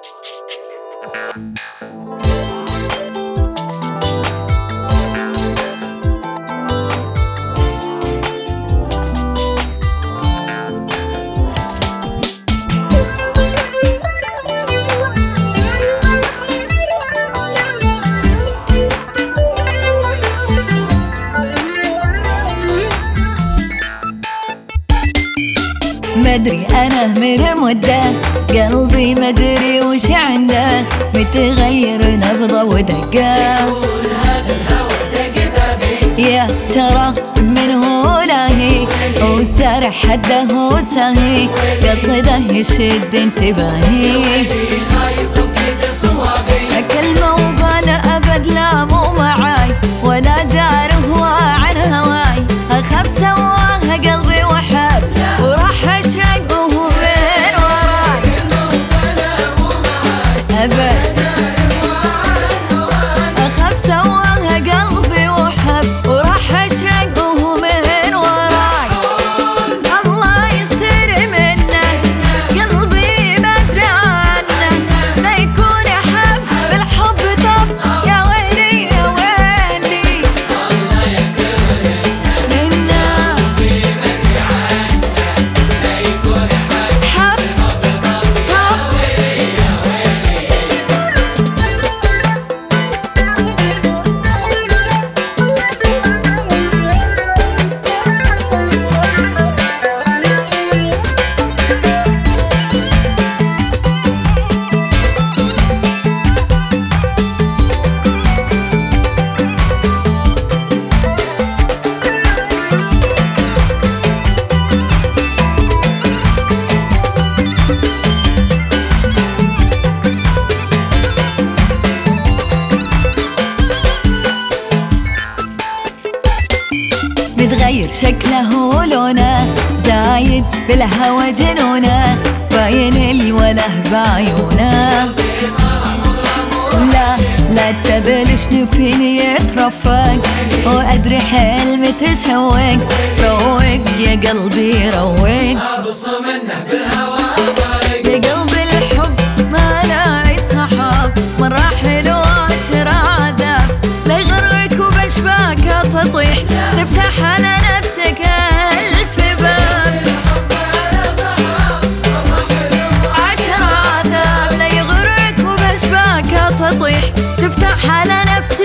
مدري أنا من مدة قلبي مدري وش عنده، متغير نبضة ودقة. يا ترى من هو لاهي وسارح حده وساهي، قصده يشد انتباهي. كلمة وباله أبد لا مو معاي، ولا دار هو عن هواي. أخاف سواها قلبي وحب وراح أشق وهو من وراي أبد. أخاف سواها قلبي وحب وراح أشق وهو من وراي. الله يستر منه قلبي ما أدري عنه، لا يكون يحب بالحب طب يا ويلي يا ويلي. الله يستر منه قلبي ما أدري عنه، لا يكون يحب بالحب طب يا ويلي يا ويلي. متغير شكله ولونه، زايد بالهوى جنونه، باين الوله بعيونه. لا تبلشني فيني يترفق، وأدري حيل متشوق. روق يا قلبي روق، أبص منه بالهوى يا قلبي الحب ما لاقي صحاب، مرة حلو عشرة عذاب. لا يغرك وبشباكه تطيح، تفتح على نفسك ألف باب. 10 عذاب لا يغرك وبشباكه تطيح، تفتح على نفسك